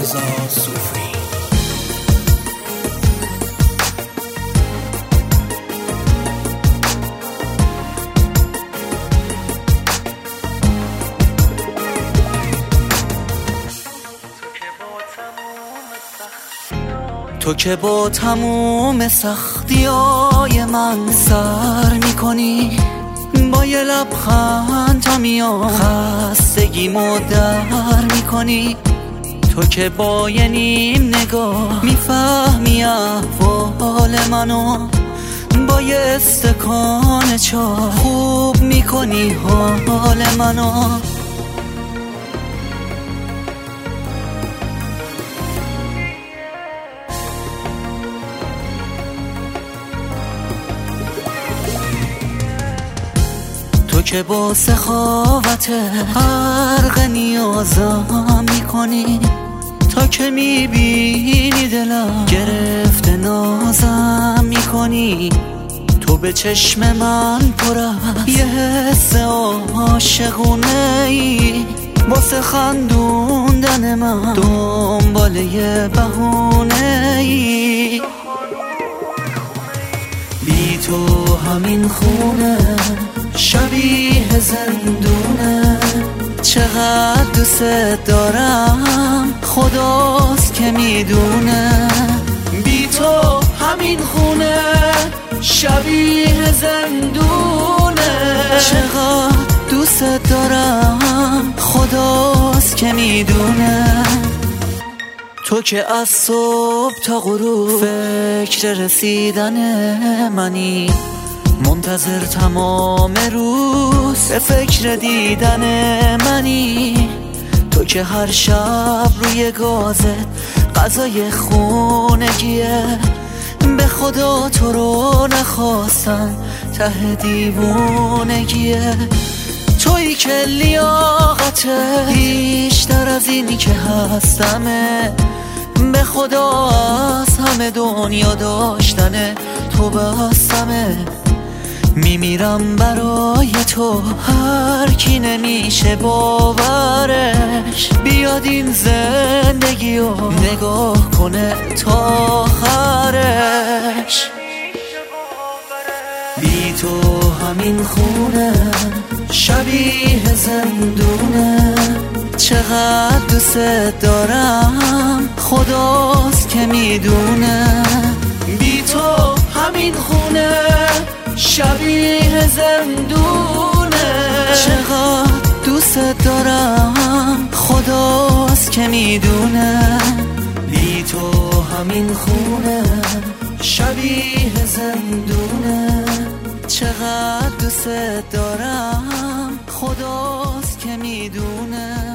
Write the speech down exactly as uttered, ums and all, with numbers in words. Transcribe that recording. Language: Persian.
رضا صوفی. تو که با تموم سختیای من سر میکنی، با یه لبخند تا میان خستگیمو در میکنی. تو که با یه نیم نگاه میفهمی احوال منو، با یه استکان چای خوب میکنی حال منو. تو که با سخاوت غرق نیازم میکنی، تا که میبینی دلم گرفته نازم میکنی. تو به چشم من پر از یه حس عاشقونه ای، واسه خندوندن من دنبال یه بهونه ای. بی تو همین خونه شبیه زندونه، چقدر دوست دارم خداست که میدونه. بی تو همین خونه شبیه زندونه، چقدر دوست دارم خداست که میدونه. تو که از صبح تا غروب فکر رسیدن منی، منتظر تمام روز به فکر دیدن منی. تو که هر شب روی گازت غذای خونگیه، به خدا تو رو نخواستم ته دیوونگیه. تویی که لیاقته بیشتر از اینی که هستمه، به خدا از همه دنیا داشتنه تو بستمه. میمیرم برای تو، هر کی نمیشه باورش بیاد این زندگی رو نگاه کنه تا آخرش. بی تو همین خونه شبیه زندونه، چقدر دوست دارم خداست که میدونه. بی تو همین خونه شبیه زندونه، چقدر دوست دارم خداست که میدونه. بی تو همین خونه شبیه زندونه، چقدر دوست دارم خداست که میدونه.